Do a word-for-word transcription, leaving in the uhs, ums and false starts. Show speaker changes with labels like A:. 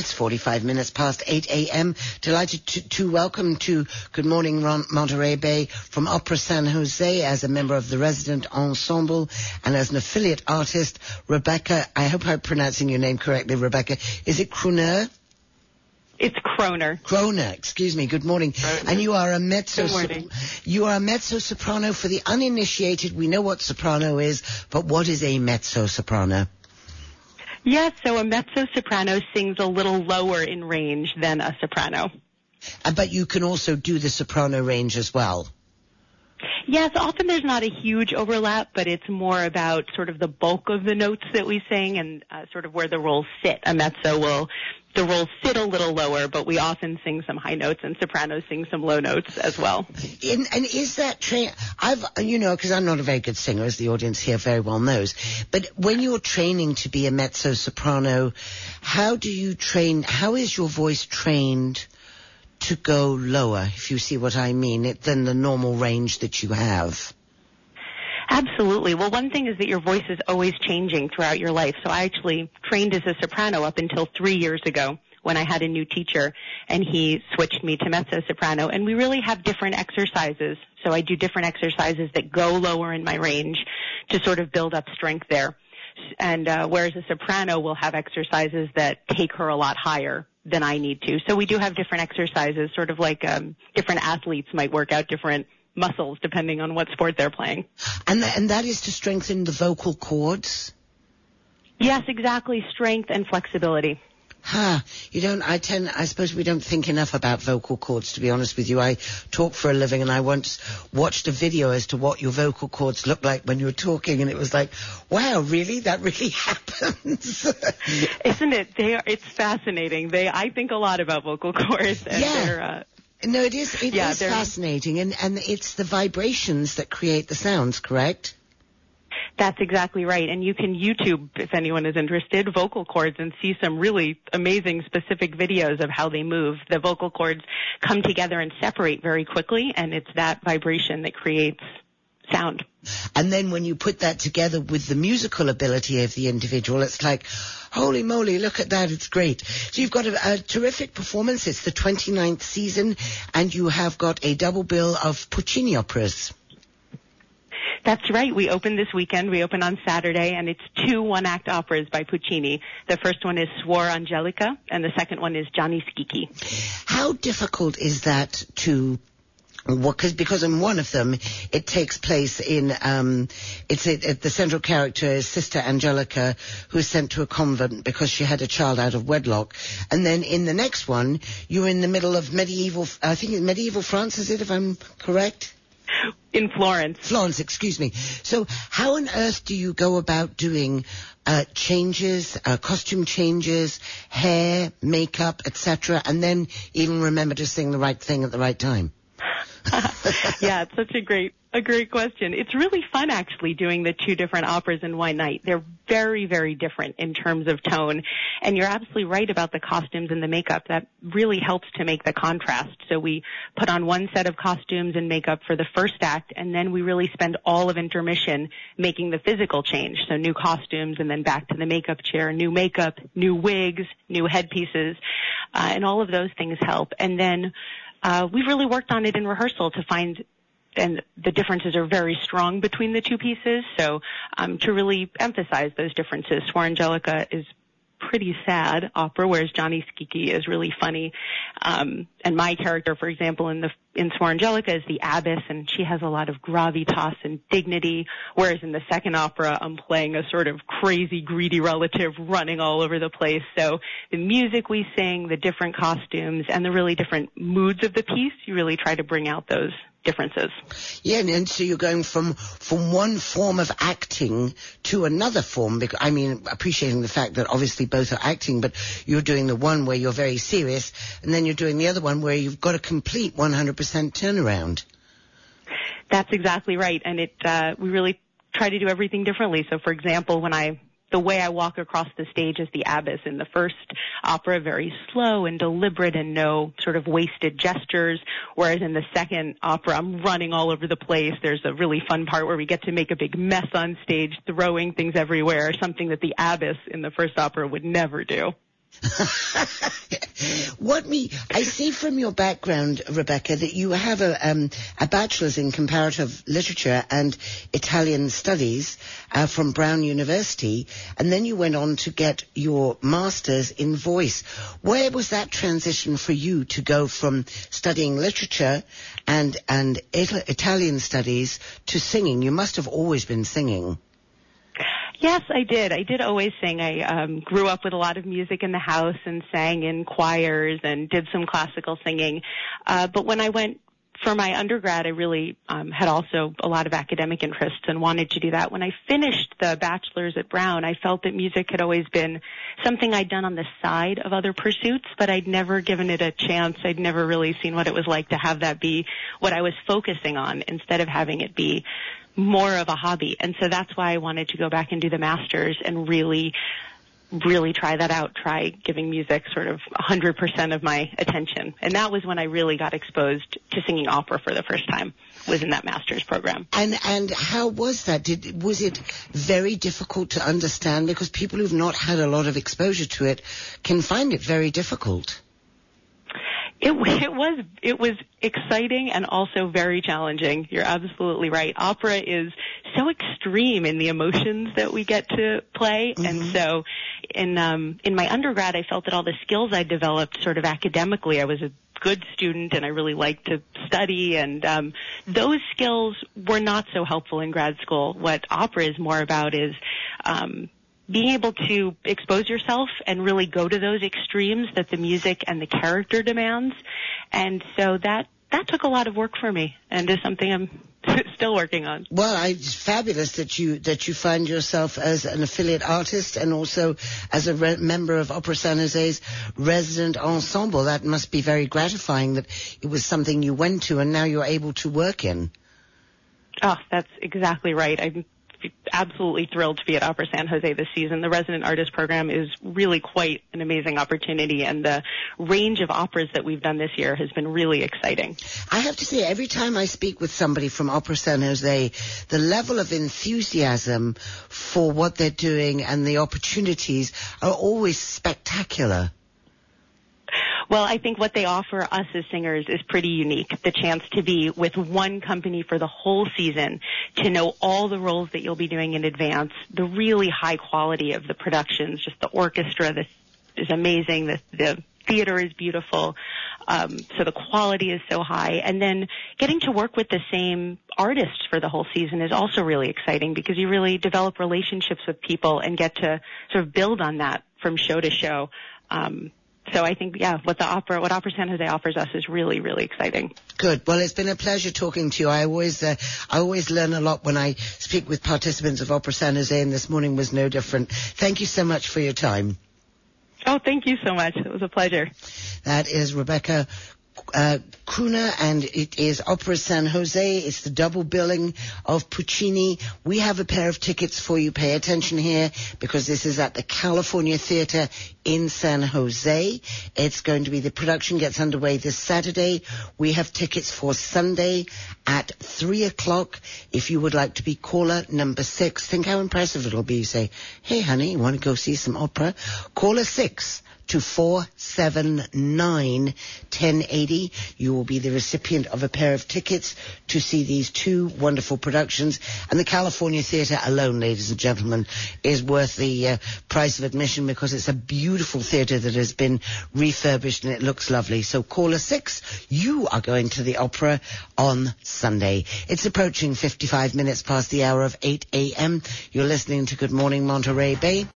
A: It's forty-five minutes past eight a.m. Delighted to, to welcome to Good Morning Monterey Bay from Opera San Jose as a member of the resident ensemble and as an affiliate artist, Rebecca. I hope I'm pronouncing your name correctly, Rebecca. Is it Kroner?
B: It's Kroner.
A: Kroner, excuse me. Good morning.
B: Kroner.
A: And you are a mezzo.
B: Good morning.
A: You are a mezzo soprano. For the uninitiated, we know what soprano is, but what is a mezzo soprano?
B: Yes, so a mezzo-soprano sings a little lower in range than a soprano.
A: Uh, but you can also do the soprano range as well.
B: Yes, often there's not a huge overlap, but it's more about sort of the bulk of the notes that we sing and uh, sort of where the roles sit. A mezzo will, the roles sit a little lower, but we often sing some high notes, and sopranos sing some low notes as well.
A: And, and is that train? I've, you know, because I'm not a very good singer, as the audience here very well knows. But when you're training to be a mezzo soprano, how do you train? How is your voice trained to go lower, if you see what I mean, it, than the normal range that you have?
B: Absolutely. Well, one thing is that your voice is always changing throughout your life. So I actually trained as a soprano up until three years ago when I had a new teacher, and he switched me to mezzo-soprano. And we really have different exercises. So I do different exercises that go lower in my range to sort of build up strength there. And uh, whereas a soprano will have exercises that take her a lot higher than I need to. So we do have different exercises, sort of like um, different athletes might work out different muscles depending on what sport they're playing.
A: And, th- and that is to strengthen the vocal cords?
B: Yes, exactly. Strength and flexibility.
A: Ha, huh. You don't, I tend, I suppose we don't think enough about vocal cords, to be honest with you. I talk for a living, and I once watched a video as to what your vocal cords look like when you're talking, and it was like, wow, really? That really happens?
B: Isn't it? They are, it's fascinating. They, I think a lot about vocal cords. And
A: yeah.
B: They're, uh,
A: no, it is, it
B: yeah,
A: is fascinating, and, and it's the vibrations that create the sounds, correct?
B: That's exactly right. And you can YouTube, if anyone is interested, vocal cords and see some really amazing specific videos of how they move. The vocal cords come together and separate very quickly, and it's that vibration that creates sound.
A: And then when you put that together with the musical ability of the individual, it's like, holy moly, look at that, it's great. So you've got a, a terrific performance. It's the twenty-ninth season, and you have got a double bill of Puccini operas.
B: That's right. We open this weekend. We open on Saturday, and it's two one-act operas by Puccini. The first one is Suor Angelica, and the second one is Gianni Schicchi.
A: How difficult is that to... Well, cause, because in one of them, it takes place in, um, it's a, it, the central character is Sister Angelica, who's sent to a convent because she had a child out of wedlock. And then in the next one, you're in the middle of medieval, I think it's medieval France, is it, if I'm correct?
B: In Florence.
A: Florence, excuse me. So how on earth do you go about doing uh, changes, uh, costume changes, hair, makeup, et cetera, and then even remember to sing the right thing at the right time?
B: Yeah, it's such a great, a great question. It's really fun, actually, doing the two different operas in one night. They're very, very different in terms of tone. And you're absolutely right about the costumes and the makeup. That really helps to make the contrast. So we put on one set of costumes and makeup for the first act, and then we really spend all of intermission making the physical change. So new costumes, and then back to the makeup chair, new makeup, new wigs, new headpieces, uh, and all of those things help. And then Uh, we've really worked on it in rehearsal to find, and the differences are very strong between the two pieces. So um, to really emphasize those differences, Suor Angelica is pretty sad opera, whereas Gianni Schicchi is really funny. Um, and my character, for example, in the in Suor Angelica is the abbess, and she has a lot of gravitas and dignity, whereas in the second opera, I'm playing a sort of crazy, greedy relative running all over the place. So the music we sing, the different costumes, and the really different moods of the piece, you really try to bring out those differences.
A: Yeah, and, and so you're going from from one form of acting to another form. Because, I mean, appreciating the fact that obviously both are acting, but you're doing the one where you're very serious, and then you're doing the other one where you've got a complete one hundred percent turnaround.
B: That's exactly right, and it uh, we really try to do everything differently. So, for example, when I the way I walk across the stage as the abbess in the first opera, very slow and deliberate and no sort of wasted gestures, whereas in the second opera, I'm running all over the place. There's a really fun part where we get to make a big mess on stage, throwing things everywhere, something that the abbess in the first opera would never do.
A: What me, I see from your background, Rebecca, that you have a, um, a bachelor's in comparative literature and Italian studies uh, from Brown University, and then you went on to get your master's in voice. Where was that transition for you to go from studying literature and, and It- Italian studies to singing? You must have always been singing.
B: Yes, I did. I did always sing. I um, grew up with a lot of music in the house and sang in choirs and did some classical singing. Uh, but when I went for my undergrad, I really um, had also a lot of academic interests and wanted to do that. When I finished the bachelor's at Brown, I felt that music had always been something I'd done on the side of other pursuits, but I'd never given it a chance. I'd never really seen what it was like to have that be what I was focusing on instead of having it be more of a hobby. And so that's why I wanted to go back and do the master's and really, really try that out, try giving music sort of one hundred percent of my attention. And that was when I really got exposed to singing opera for the first time, was in that master's program.
A: And and how was that? Did was it very difficult to understand? Because people who've not had a lot of exposure to it can find it very difficult.
B: It, it was it was exciting and also very challenging. You're absolutely right. Opera is so extreme in the emotions that we get to play, mm-hmm. and so in um, in my undergrad, I felt that all the skills I developed sort of academically, I was a good student and I really liked to study, and um, those skills were not so helpful in grad school. What opera is more about is um, being able to expose yourself and really go to those extremes that the music and the character demands. And so that, that took a lot of work for me and is something I'm still working on.
A: Well, I, it's fabulous that you, that you find yourself as an affiliate artist and also as a re- member of Opera San Jose's resident ensemble. That must be very gratifying that it was something you went to and now you're able to work in.
B: Oh, that's exactly right. I'm absolutely thrilled to be at Opera San Jose this season. The resident artist program is really quite an amazing opportunity, and the range of operas that we've done this year has been really exciting.
A: I have to say, every time I speak with somebody from Opera San Jose, the level of enthusiasm for what they're doing and the opportunities are always spectacular.
B: Well, I think what they offer us as singers is pretty unique. The chance to be with one company for the whole season, to know all the roles that you'll be doing in advance, the really high quality of the productions, just the orchestra this is amazing, the, the theater is beautiful, um, so the quality is so high. And then getting to work with the same artists for the whole season is also really exciting because you really develop relationships with people and get to sort of build on that from show to show. Um, So I think, yeah, what the opera, what Opera San Jose offers us is really, really exciting.
A: Good. Well, it's been a pleasure talking to you. I always, uh, I always learn a lot when I speak with participants of Opera San Jose, and this morning was no different. Thank you so much for your time.
B: Oh, thank you so much. It was a pleasure.
A: That is Rebecca Uh, Crooner, and it is Opera San Jose. It's the double billing of Puccini. We have a pair of tickets for you. Pay attention here because this is at the California Theater in San Jose. It's going to be, the production gets underway this Saturday. We have tickets for Sunday at three o'clock. If you would like to be caller number six, think how impressive it'll be. You say, hey honey, you want to go see some opera? Caller six to four seven nine, ten eighty. You will be the recipient of a pair of tickets to see these two wonderful productions. And the California Theater alone, ladies and gentlemen, is worth the uh, price of admission because it's a beautiful theater that has been refurbished and it looks lovely. So caller six, you are going to the opera on Sunday. It's approaching fifty-five minutes past the hour of eight a.m. You're listening to Good Morning Monterey Bay.